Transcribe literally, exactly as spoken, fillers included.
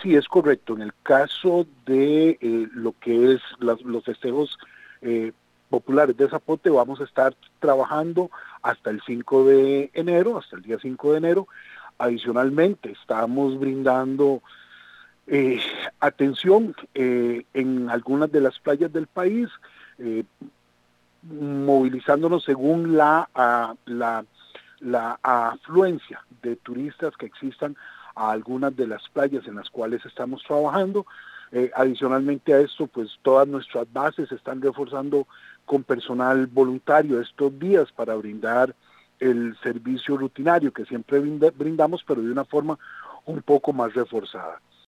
Sí, es correcto. En el caso de eh, lo que es las, los festejos eh, populares de Zapote, vamos a estar trabajando hasta el cinco de enero, hasta el día cinco de enero. Adicionalmente, estamos brindando eh, atención eh, en algunas de las playas del país, eh, movilizándonos según la, a, la, la afluencia de turistas que existan a algunas de las playas en las cuales estamos trabajando. Eh, adicionalmente a esto, pues todas nuestras bases se están reforzando con personal voluntario estos días para brindar el servicio rutinario que siempre brinda, brindamos, pero de una forma un poco más reforzada.